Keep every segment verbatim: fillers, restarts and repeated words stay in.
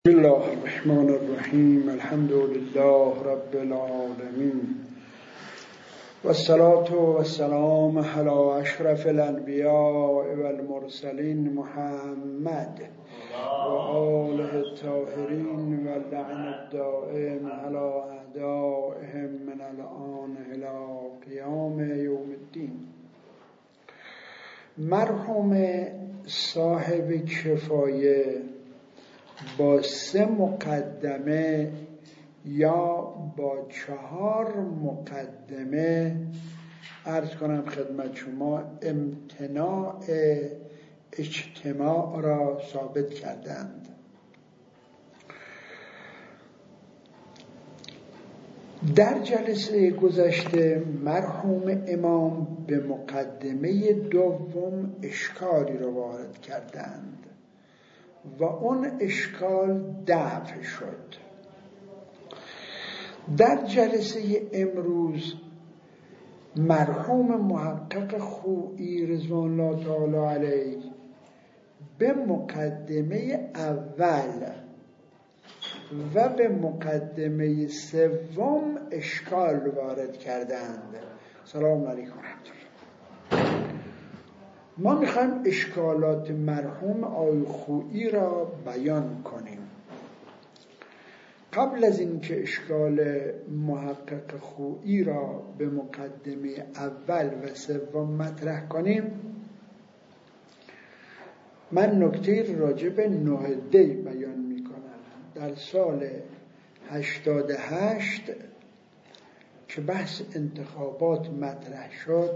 بسم الله الرحمن الرحیم الحمد لله رب العالمین والصلاة والسلام علی اشرف الانبیاء والمرسلین محمد و آله الطاهرین و اللعن الدائم علی اعدائهم من الآن الی قیام یوم الدین. مرحوم صاحب کفایه با سه مقدمه یا با چهار مقدمه عرض کنم خدمت شما امتناع اجتماع را ثابت کردند. در جلسه گذشته مرحوم امام به مقدمه دوم اشکالی را وارد کردند و اون اشکال دفع شد. در جلسه امروز مرحوم محقق خویی رضوان الله تعالی علیه به مقدمه اول و به مقدمه سوم اشکال وارد کردند. سلام علیکم. ما میخوایم اشکالات مرحوم آقای خویی را بیان کنیم. قبل از اینکه اشکال محقق خویی را به مقدمه اول و سوم مطرح کنیم، من نکته راجع به نه دی بیان میکنم. در سال هشتاد و هشت که بحث انتخابات مطرح شد،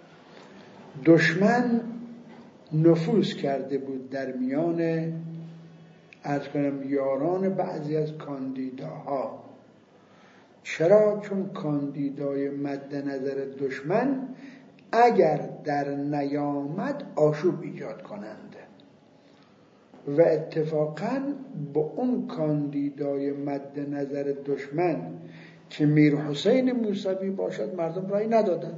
دشمن نفوذ کرده بود در میان عرض کنم یاران بعضی از کاندیداها. چرا؟ چون کاندیدای مد نظر دشمن اگر در نیامد آشوب ایجاد کنند و اتفاقا با اون کاندیدای مد نظر دشمن که میر حسین موسوی باشد مردم رای ندادند.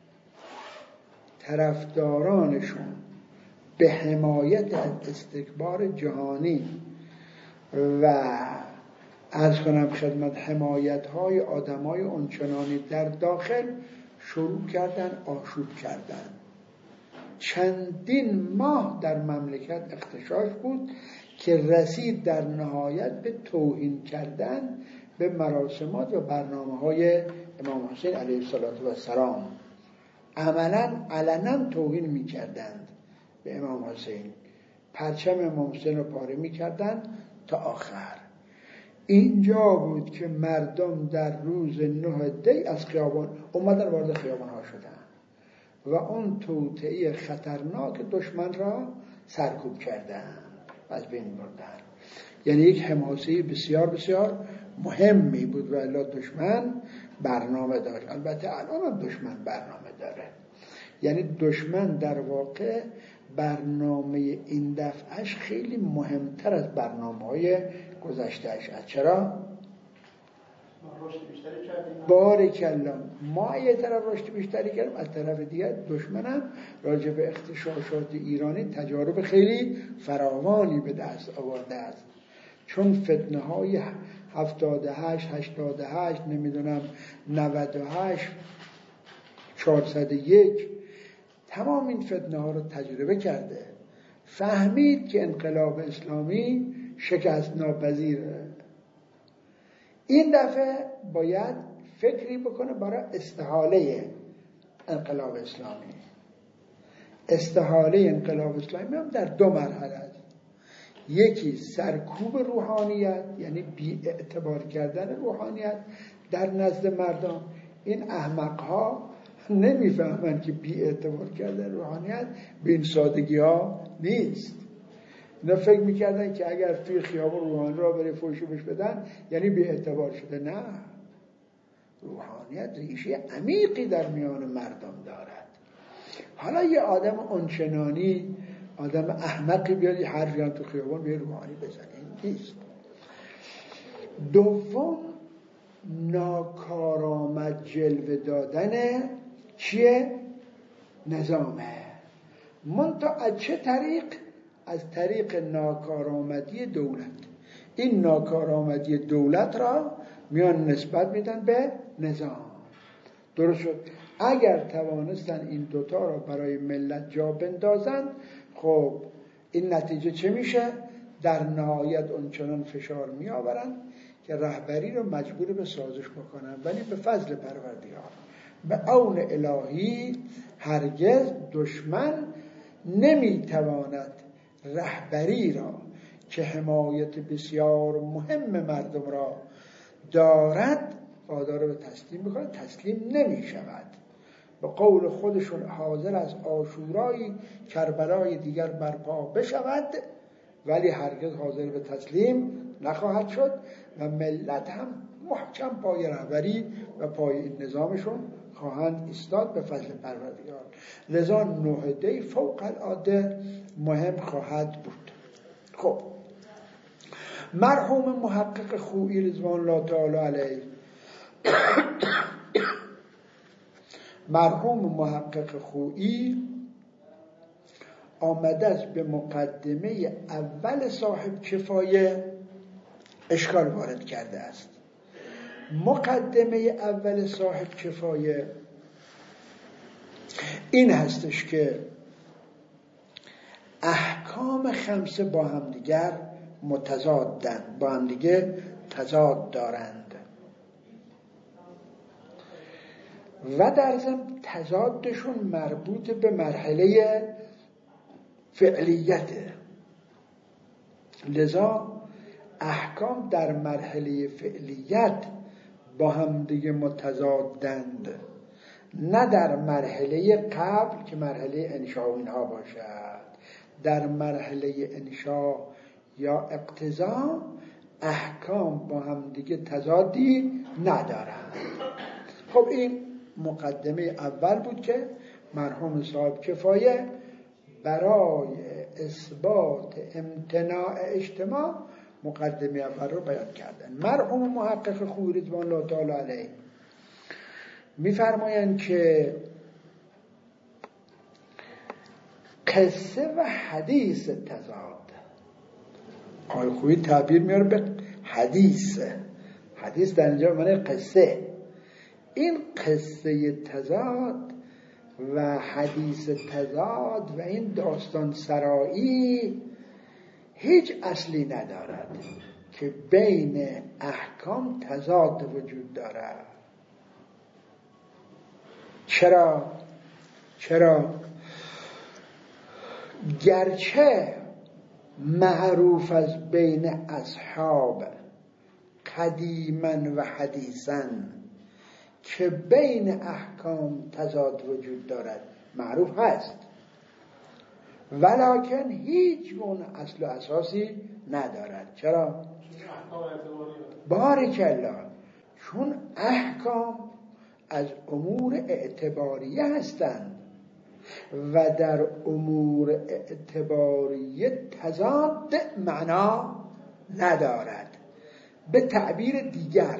طرفدارانشون به حمایت از استکبار جهانی و عرض کنم خدمت حمایت های آدم های اونچنانی در داخل شروع کردن آشوب کردن. چندین ماه در مملکت اختشاش بود که رسید در نهایت به توهین کردن به مراسمات و برنامه های امام حسین علیه السلام. عملا علنا توهین میکردند به امام حسین، پرچم امام حسین رو پاره میکردند تا آخر. اینجا بود که مردم در روز نه دی از خیابان اومدن، وارد خیابان ها شدن و اون توطئه خطرناک دشمن را سرکوب کردن و از بین بردن. یعنی یک حماسه بسیار بسیار مهمی بود و الا دشمن برنامه داشت. البته الان هم دشمن برنامه داره. یعنی دشمن در واقع برنامه این دفعش خیلی مهمتر از برنامه‌های گذشتهش است. چرا؟ بارکالله ما یه طرف رشد بیشتری کردیم، از طرف دیگر دشمن هم راجع به اغتشاشات ایرانی تجارب خیلی فراوانی به دست آورده است. چون فتنه های هفتاد و هشت، هشتاد و هشت، نمیدونم نود و هشت، چهارصد و یک، تمام این فتنه ها رو تجربه کرده، فهمید که انقلاب اسلامی شکست ناپذیره. این دفعه باید فکری بکنه برای استحاله انقلاب اسلامی. استحاله انقلاب اسلامی هم در دو مرحله است. یکی سرکوب روحانیت، یعنی بی اعتبار کردن روحانیت در نزد مردم. این احمقها نمیفهمن که بی اعتبار کردن روحانیت به این سادگی ها نیست. نه فکر میکردن که اگر توی خیابان روحانی را بره فوشی بش بدن یعنی بی اعتبار شده. نه، روحانیت ریشه عمیقی در میان مردم دارد. حالا یه آدم اونچنانی، آدم احمقی بیاد یه حرفی هم تو خیابان به روحانی بزنه، این نیست. دوم، ناکارآمد جلوه دادن چیه؟ نظامه. منتها از چه طریق؟ از طریق ناکارآمدی دولت. این ناکارآمدی دولت را میان نسبت میدن به نظام. درست شد. اگر توانستن این دوتا را برای ملت جا بندازن، خب این نتیجه چه میشه؟ در نهایت اونچنان فشار می آورن که رهبری رو مجبور به سازش بکنن، ولی به فضل پروردگار، به عون الهی هرگز دشمن نمیتواند رهبری را که حمایت بسیار مهم مردم را دارد وادار به تسلیم بکنه. تسلیم نمی شود. به قول خودشون حاضر از عاشورای کربلای دیگر برپا بشود، ولی هرگز حاضر به تسلیم نخواهد شد و ملت هم محکم پای رهبری و پای این نظامشون خواهند ایستاد به فضل پروردگار. لذا نهضه فوق العاده مهم خواهد بود. خب مرحوم محقق خویی رضوان الله تعالی علیه مرحوم محقق خویی آمده است به مقدمه اول صاحب کفایه اشکال وارد کرده است. مقدمه اول صاحب کفایه این هستش که احکام خمسه با هم دیگر متضادند، با هم دیگه تضاد دارند و در ضمن تضادشون مربوط به مرحله فعلیته. لذا احکام در مرحله فعلیت با هم دیگه متضادند، نه در مرحله قبل که مرحله انشاء اینها باشد. در مرحله انشاء یا اقتضا احکام با هم دیگه تضادی ندارند. خب این مقدمه اول بود که مرحوم صاحب کفایه برای اثبات امتناع اجتماع مقدمه اول رو بیان کردن. مرحوم محقق خویی رضوان الله تعالی علیه می‌فرمایند که قصه و حدیث تضاد. آقای خویی تعبیر میاره به حدیث. حدیث در اینجا معنی قصه. این قصه تضاد و حدیث تضاد و این داستان سرایی هیچ اصلی ندارد که بین احکام تضاد وجود دارد. چرا؟ چرا؟ گرچه معروف از بین اصحاب قدیما و حدیثا که بین احکام تضاد وجود دارد، معروف هست، ولکن هیچ گونه اصل و اساسی ندارد. چرا؟ باریکالله، چون احکام از امور اعتباریه هستند و در امور اعتباریه تضاد معنا ندارد. به تعبیر دیگر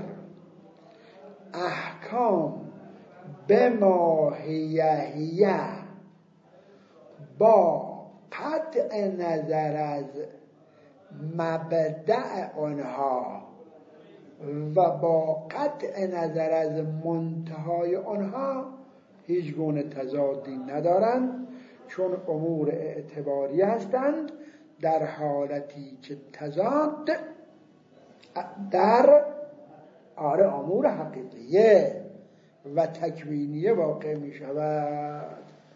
احکام به ماهیه با قطع نظر از مبدأ آنها و با قطع نظر از منتهای آنها هیچ گونه تضادی ندارند، چون امور اعتباری هستند، در حالتی که تضاد در آره امور حقیقیه و تکوینیه واقع می شود.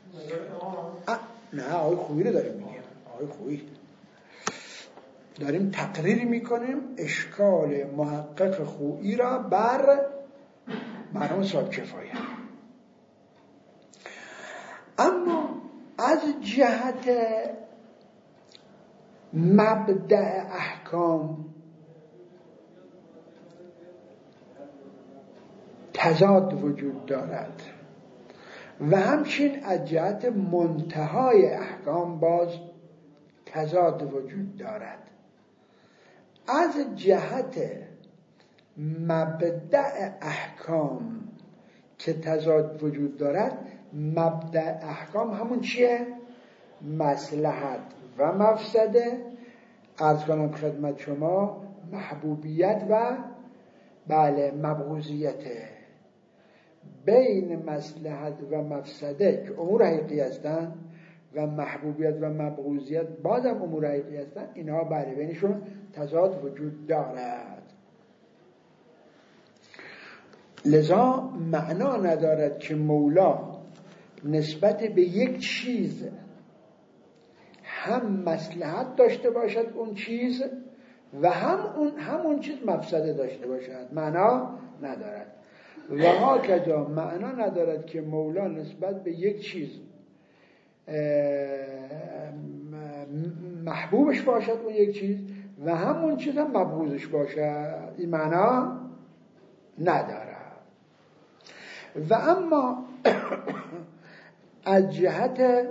نه آقای خویی رو داریم میگیم. آقای خویی داریم تقریر میکنیم اشکال محقق خویی را بر مرحوم صاحب کفایه. اما از جهت مبدأ احکام تضاد وجود دارد و همچنین از جهت منتهای احکام باز تضاد وجود دارد. از جهت مبدأ احکام که تضاد وجود دارد، مبدأ احکام همون چیه؟ مصلحت و مفسده. عرض کنم خدمت شما محبوبیت و بله مبغوضیته، بین مصلحت و مفسده که امور حقیقی هستن و محبوبیت و مبغوضیت بازم امور حقیقی هستن، اینها بله بینشون تضاد وجود دارد. لذا معنا ندارد که مولا نسبت به یک چیز هم مصلحت داشته باشد اون چیز و هم اون همون چیز مفسده داشته باشد، معنا ندارد. و هاکذا معنا ندارد که مولا نسبت به یک چیز محبوبش باشد اون یک چیز و همون چیز هم مبغوضش باشد، این معنا ندارد. و اما از جهت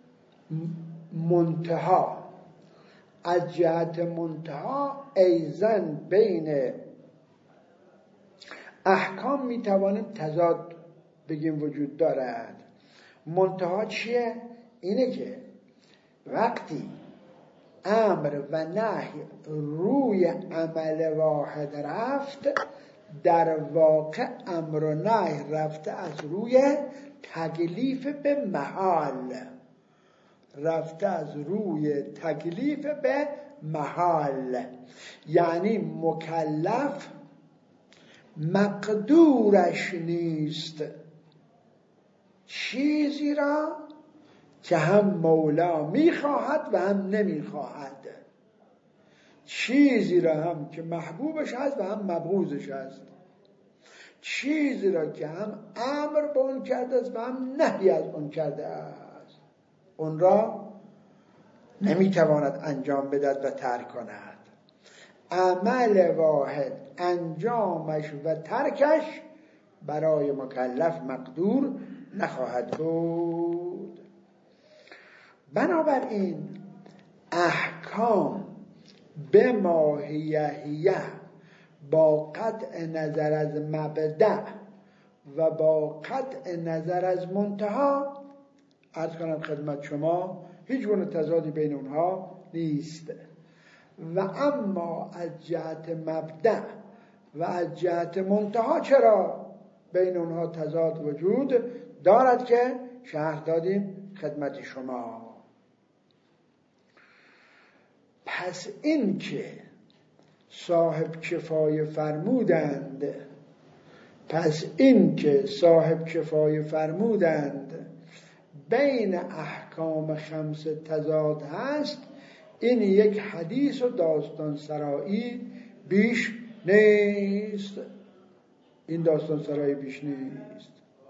منتها، از جهت منتها ایزن بین احکام میتوانیم تضاد بگیم وجود دارد. منتها چیه؟ اینه که وقتی امر و نهی روی عمل واحد رفت، در واقع امر و نهی رفته از روی تکلیف به محال، رفته از روی تکلیف به محال، یعنی مکلف مقدورش نیست چیزی را که هم مولا میخواهد و هم نمیخواهد، چیزی را هم که محبوبش هست و هم مبغوضش هست، چیزی را که هم امر به اون کرده است و هم نهی از اون کرده است، اون را نمیتواند انجام بدهد و ترک کند. عمل واحد انجامش و ترکش برای مکلف مقدور نخواهد بود. بنابراین احکام به ماهیه با قطع نظر از مبدأ و با قطع نظر از منتها، عرض کنم خدمت شما هیچ گونه تضادی بین اونها نیست. و اما از جهت مبدأ و از جهت منتها چرا بین اونها تضاد وجود دارد که شرح دادیم خدمت شما. پس این که صاحب کفایه فرمودند پس این که صاحب کفایه فرمودند بین احکام خمس تضاد هست، این یک حدیث و داستان سرایی بیش نیست، این داستان سرایی بیش نیست.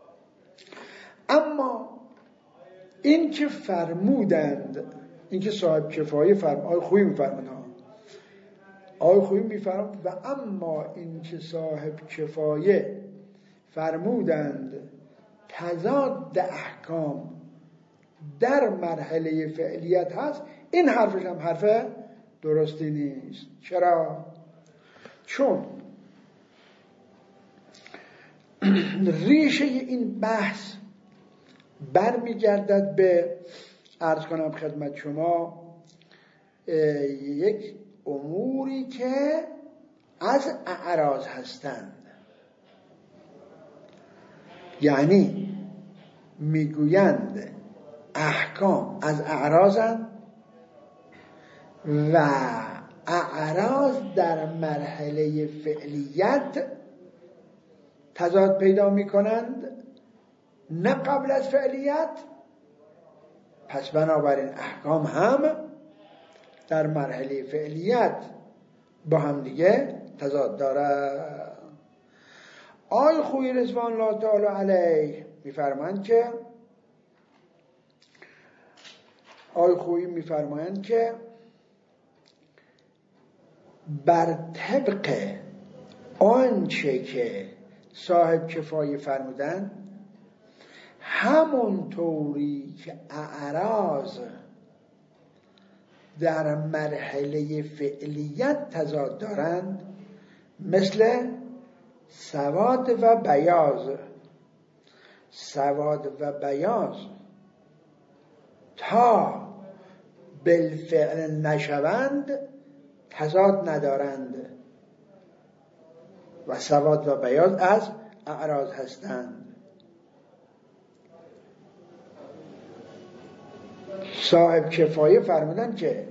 اما این که فرمودند، این که صاحب کفایه فرمود، آی خویی میفرمود آی خویی میفرمود و اما این که صاحب کفایه فرمودند تضاد احکام در مرحله فعلیت هست، این حرفش هم حرف درستی نیست. چرا؟ چون ریشه این بحث برمیگردد به، عرض کنم خدمت شما، یک اموری که از اعراض هستند. یعنی میگویند احکام از اعراضند و اعراض در مرحله فعلیت تضاد پیدا میکنند، نه قبل از فعلیت. پس بنابراین احکام هم در مرحله فعلیت با هم دیگه تضاد داره. آی خویی رضوان الله تعالی علیه میفرمایند که آی خویی میفرمایند که بر طبق آنچه که صاحب کفایه فرمودن، همون طوری که اعراض در مرحله فعلیت تضاد دارند، مثل سواد و بیاض، سواد و بیاض تا بالفعل نشوند تضاد ندارند و سواد و بیاض از اعراض هستند. صاحب کفایه فرمودن که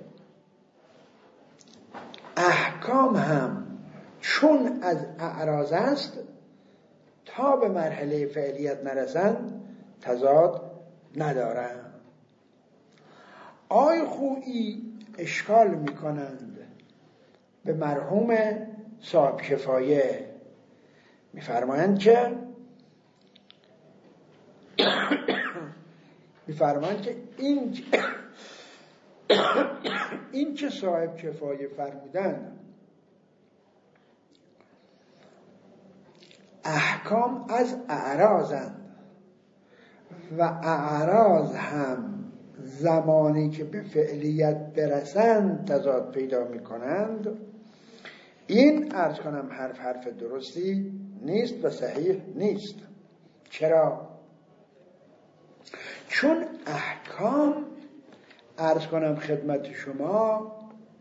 احکام هم چون از اعراض است تا به مرحله فعلیت نرسند تضاد ندارند. آی خویی اشکال میکنند به مرحوم صاحب کفایه، میفرمایند که میفرمایند که این این که صاحب کفایه فرمودن احکام از اعراضند و اعراض هم زمانی که به فعلیت برسند تضاد پیدا میکنند، این عرض کنم حرف حرف درستی نیست و صحیح نیست. چرا؟ چون احکام عرض کنم خدمت شما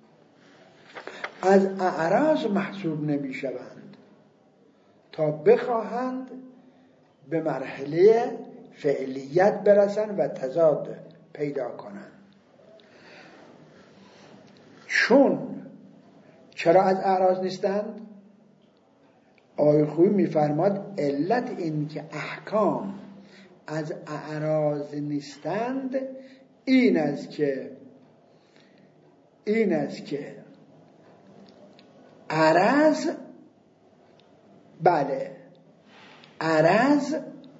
از اعراض محسوب نمی شوند تا بخواهند به مرحله فعلیت برسند و تضاد پیدا کنند. چون چرا از اعراض نیستند؟ آقای خویی میفرماد علت این که احکام از اعراض نیستند این است که این است که عرض بله عرض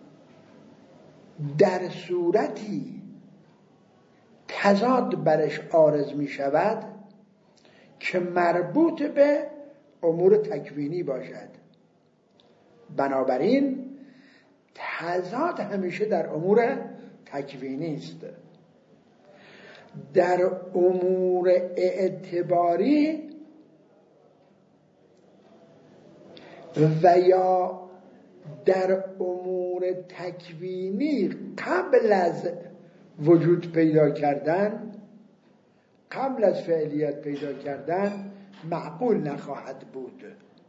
در صورتی تضاد برش عارض می شود که مربوط به امور تکوینی باشد. بنابراین تضاد همیشه در امور تکوینی است. در امور اعتباری و یا در امور تکوینی قبل از وجود پیدا کردن، قبل از فعلیت پیدا کردن معقول نخواهد بود.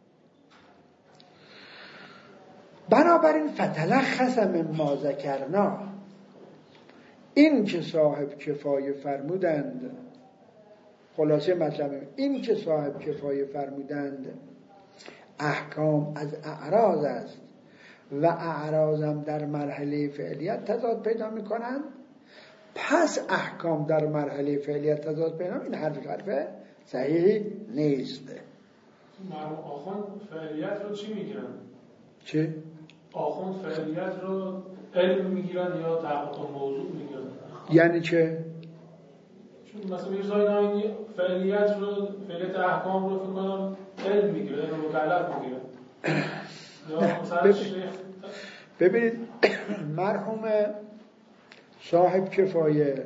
بنابراین فتلخص مما ذکرنا، این که صاحب کفایه فرمودند، خلاصه مطلب این که صاحب کفایه فرمودند احکام از اعراض است و اعراضم در مرحله فعلیت تضاد پیدا می کنند، پس احکام در مرحله فعلیت تضاد پیدا، این حرف حرف صحیحی نیست. مرحوم آخوند فعلیت رو چی میگیرن؟ چه؟ آخوند فعلیت رو علم میگیرن یا تحقیق موضوع میگیرن؟ یعنی چه؟ چون مثلا میرزای ناینی فعلیت رو فعلیت احکام رو فکر کنم علم میگیره، علم مکلف میگیره. یا مثلا شیخ ببینید مرحوم صاحب کفایه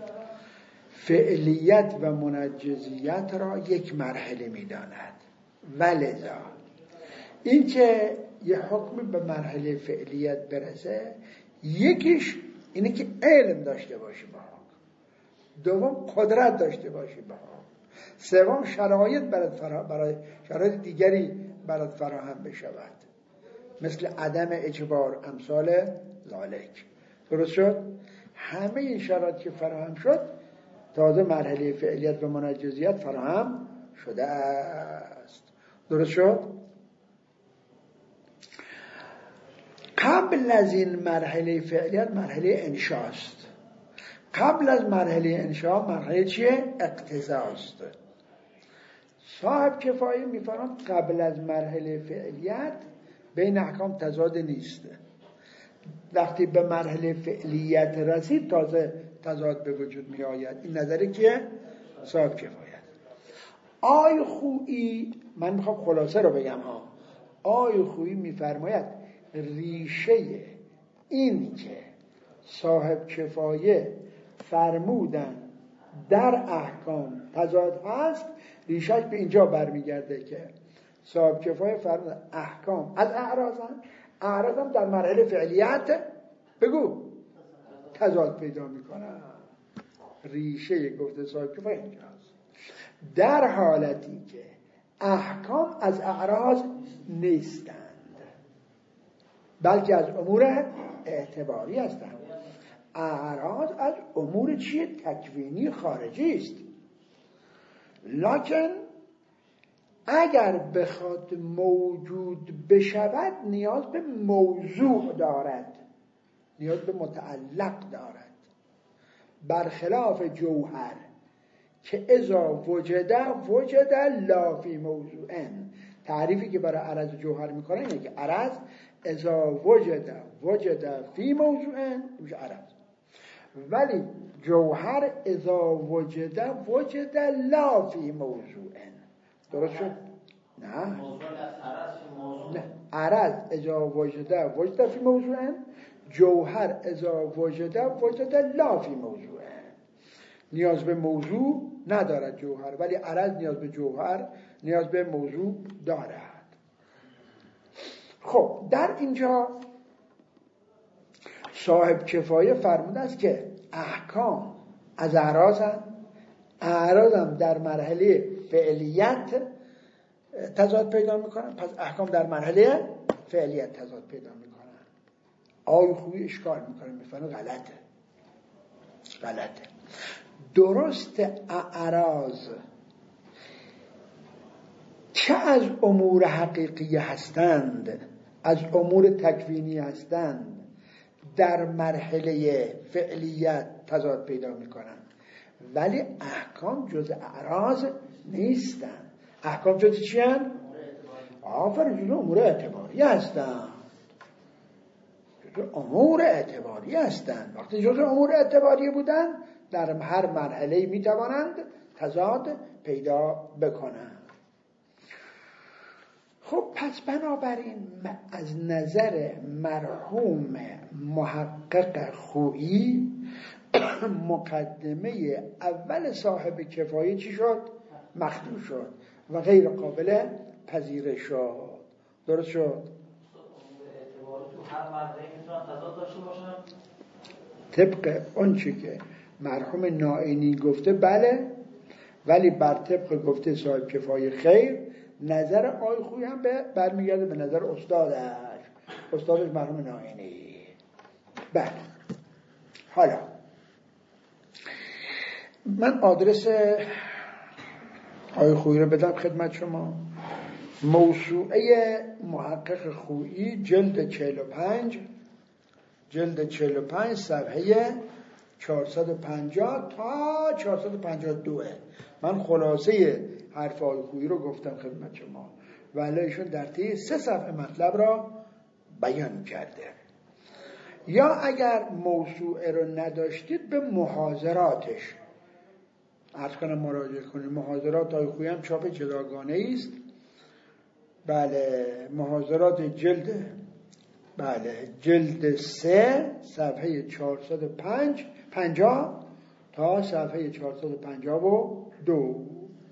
فعلیت و منجزیت را یک مرحله میداند، ولذا این که یه حکمی به مرحله فعلیت برسه، یکیش اینه که علم داشته باشی با حکم، دوم قدرت داشته باشی با حکم، سوم شرایط برات فرا... برای شرایط دیگری برات فراهم بشود، مثل عدم اجبار امثال ذالک. درست شد؟ همه این شرایط که فراهم شد تازه مرحله فعلیت و منجزیت فراهم شده است. درست شد؟ قبل از این مرحله فعلیت مرحله انشاست. قبل از مرحله انشا مرحله چیه؟ اقتضاست. صاحب کفایه میفرماید قبل از مرحله فعلیت بین احکام تضاد نیست. وقتی به مرحله فعلیت رسید تازه تضاد به وجود می آید. این نظری که صاحب کفایه. آی خویی، من میخوام خلاصه رو بگم ها. آی خویی میفرماید ریشه این که صاحب کفایه فرمودن در احکام تضاد هست، ریشهش به اینجا برمیگرده که صاحب کفایه فرمودن احکام از اعراضن، اعراضم در مرحله فعلیت بگو تضاد پیدا میکنن. ریشه گفته صاحب کفایه اینجاست. در حالتی که احکام از اعراض نیستند بلکه از امور اعتباری هستند. اعراض از امور چیه؟ تکوینی خارجی است. لکن اگر بخواد موجود بشود نیاز به موضوع دارد، نیاز به متعلق دارد، برخلاف جوهر که اذا وجد وجد لا فی موضوعن. تعریفی که برای عرض جوهر میکنه اینه که عرض اذا وجد وجد فی موضوعن میشه عرض، ولی جوهر اذا وجد وجد لا فی موضوعن. درست شد؟ نه نه، عرض اذا وجد وجد فی موضوعن، جوهر اذا وجد وجد لا فی موضوعن. نیاز به موضوع ندارد جوهر، ولی عرض نیاز به جوهر نیاز به موضوع دارد. خب در اینجا صاحب کفایه فرموده است که احکام از اعراض هم اعراض هم در مرحله فعلیت تضاد پیدا میکنن، پس احکام در مرحله فعلیت تضاد پیدا میکنن. آی خوی اشکال میکنه، میفهمه غلطه غلطه درست. اعراض چه از امور حقیقی هستند، از امور تکوینی هستند، در مرحله فعلیت تضاد پیدا میکنن، ولی احکام جز اعراض نیستند. احکام جز چی هستند؟ آفرین، جز امور اعتباری هستند. جز امور اعتباری هستند. وقتی جز امور اعتباری بودن در هر مرحله میتوانند تضاد پیدا بکنند. خب پس بنابراین از نظر مرحوم محقق خویی مقدمه اول صاحب کفایه چی شد؟ مخدوع شد و غیر قابل پذیرش شد. درست شد؟ هر مرحله میتونن تضاد داشته باشن طبق اون چی که مرحوم نائینی گفته بله، ولی بر طبق گفته صاحب کفایه خیر. نظر آی خوی هم برمیگرده به نظر استادش استادش مرحوم نائینی. بله حالا من آدرس آی خویی رو بدم خدمت شما. موسوعه محقق خویی جلد چهل و پنج جلد چهل و پنج صفحه چهارصد و پنجاه تا چهارصد و پنجاه و دو. من خلاصه حرف آی خویی رو گفتم خدمت شما و ایشون در طی سه صفحه مطلب را بیان کرده. یا اگر موسوعه رو نداشتید به محاضراتش عرض کنم مراجعه کنید. محاضرات آی خویی هم چاپ جداگانه است. بله محاضرات جلد بله جلد سه صفحه چهارصد و پنج پنجاه تا صفحه چهارصد و پنجاه و دو.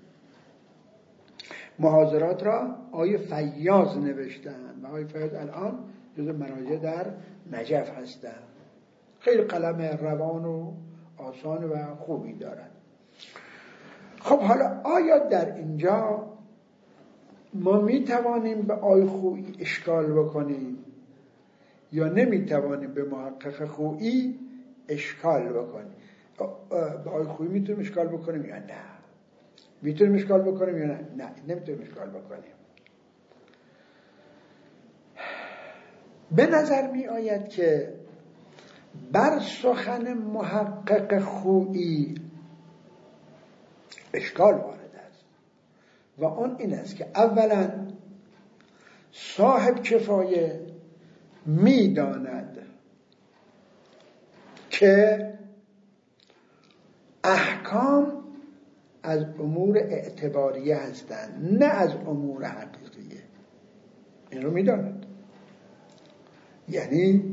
محاضرات را آقای فیاض نوشتن و آقای فیاض الان جز مراجع در نجف هستن. خیلی قلم روان و آسان و خوبی دارن. خب حالا آیا در اینجا ما می توانیم به آقای خویی اشکال بکنیم یا نمی توانیم به محقق خویی اشکال بکنیم؟ به آقای خویی میتونیم اشکال بکنیم یا نه؟ میتونیم اشکال بکنیم یا نه؟ نه نمیتونیم اشکال بکنیم. به نظر می آید که بر سخن محقق خویی اشکال وارد است و اون این است که اولا صاحب کفایه میداند که احکام از امور اعتباریه هستند نه از امور حقیقیه. این رو میداند. یعنی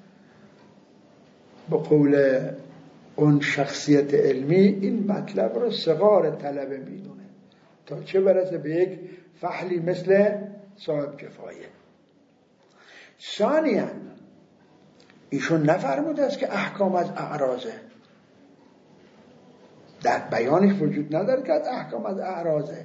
به قول اون شخصیت علمی این مطلب رو صغار طلبه میدونه تا چه برسه به یک فحلی مثل صاحب کفایه. ثانیاً ایشون نفرموده است که احکام از اعراضه. در بیانش وجود نداره که از احکام از اعراضه.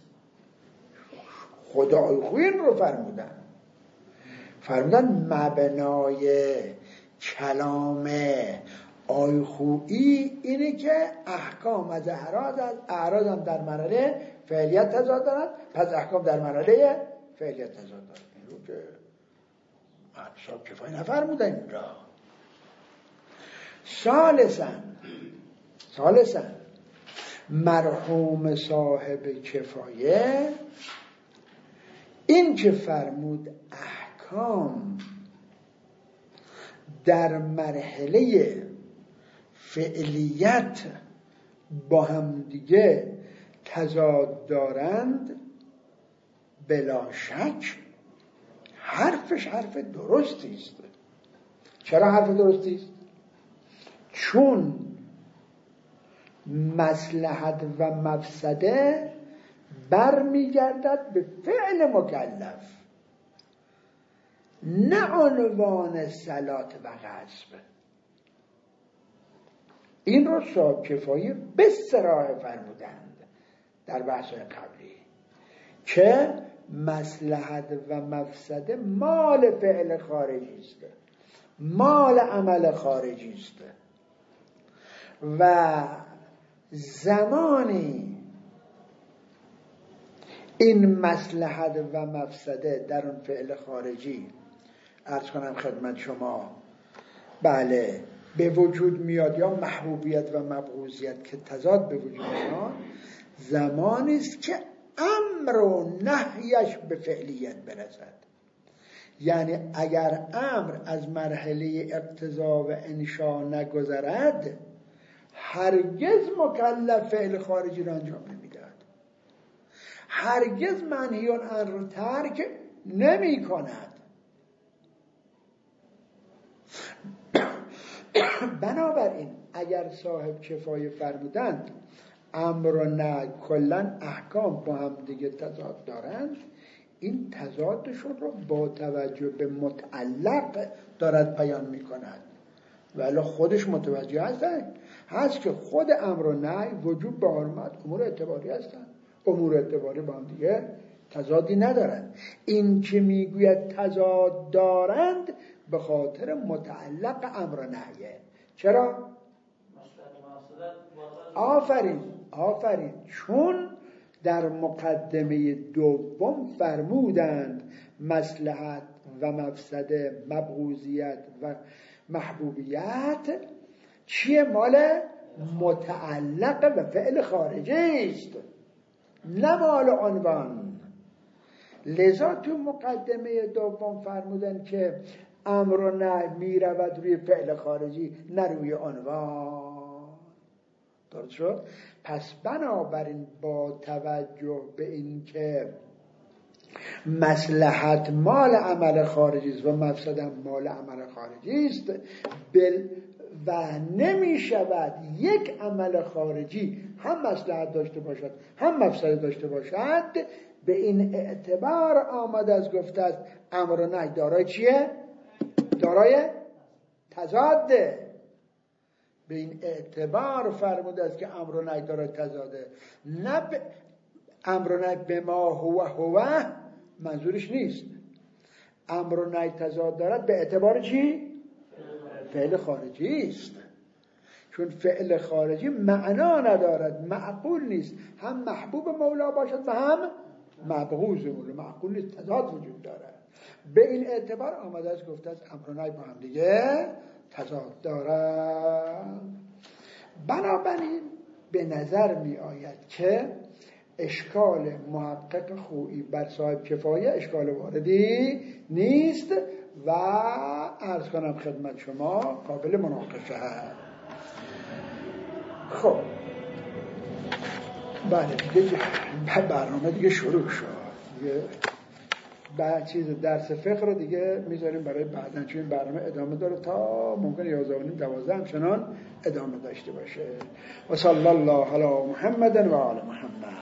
خدای خوی این رو فرمودن فرمودن مبنای کلام آی خویی اینه که احکام از اعراض از اعراض هم در مرحله فعلیت تضاد دارن، پس احکام در مرحله فعلیت تضاد دارن. این رو که اصحاب کفایه نفرمودن این را. ثالثاً ثالثاً مرحوم صاحب کفایه این که فرمود احکام در مرحله فعلیت با هم دیگه تضاد دارند، بلا شک حرفش حرف درستی است. چرا حرف درستی است؟ چون مصلحت و مفسده برمیگردد به فعل مکلف، نه عنوان صلات و غصب. این رو صاحب کفایه به صراحه فرمودند در بحث قبلی که مصلحت و مفسده مال فعل خارجی است، مال عمل خارجی است و زمانی این مصلحت و مفسده در اون فعل خارجی عرض کنم خدمت شما بله به وجود میاد، یا محبوبیت و مبغوضیت که تضاد به وجود میاد، زمانی است که امر و نهیش به فعلیت برسد. یعنی اگر امر از مرحله اقتضا و انشا نگذرد هرگز مکلف فعل خارجی را انجام نمیداد، هرگز منهی عنه را ترک نمی کند. بنابراین اگر صاحب کفایه فرمودند امر و نهی کلن احکام با هم دیگه تضاد دارند، این تضادشون رو با توجه به متعلق دارد بیان می کند. ولی خودش متوجه هستند هست که خود امر و نهی وجوب به حرمت امور اعتباری هستند، امور اعتباری با هم دیگه تضادی ندارند. این که میگوید تضاد دارند به خاطر متعلق امر و نهیه. چرا؟ آفرین آفرین چون در مقدمه دوم فرمودند مصلحت و مفسده، مبغوضیت و محبوبیت چیه؟ مال متعلق به فعل خارجی است، نه مال عنوان. لذا تو مقدمه دوم فرمودن که امر و نهی می رود روی فعل خارجی نه روی عنوان. درست شد؟ پس بنابراین با توجه به این که مصلحت مال عمل خارجی است و مفسده مال عمل خارجی است بل و نمی شود یک عمل خارجی هم مصلحت داشته باشد هم مفسده داشته باشد، به این اعتبار آمده از گفته است امر و نهی دارای چیه؟ دارای تضاده. به این اعتبار فرموده است که امر و نهی دارای تضاده، نه ب... امر و نهی به ما هو هو منظورش نیست. امر و نهی تضاد دارد به اعتبار چی؟ فعل خارجی است. چون فعل خارجی معنا ندارد، معقول نیست، هم محبوب مولا باشد و هم مبغوض مولا، معقول نیست، تضاد وجود دارد. به این اعتبار آمده است گفته است امر و نهی با هم دیگه تضاد دارد. بنابراین به نظر می آید که اشکال محقق خویی بر صاحب کفایه اشکال واردی نیست و عرض کنم خدمت شما قابل مناقشه هست. خب بله دیگه برنامه دیگه شروع شد دیگه. بعد چیز درس فقه رو دیگه میذاریم برای بعدن، چون این برنامه ادامه داره تا ممکن یازده و نیم دوازده همچنان ادامه داشته باشه. و صلی الله علی محمد و آل محمد.